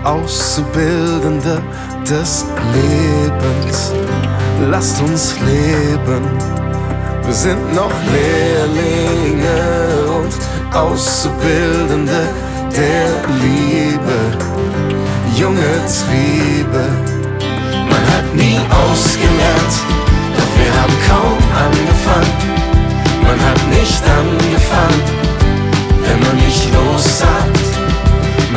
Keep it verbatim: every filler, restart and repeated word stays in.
Auszubildende des Lebens. Lasst uns leben, wir sind noch Lehrlinge und Auszubildende der Liebe. Junge Triebe, man hat nie ausgelernt, doch wir haben kaum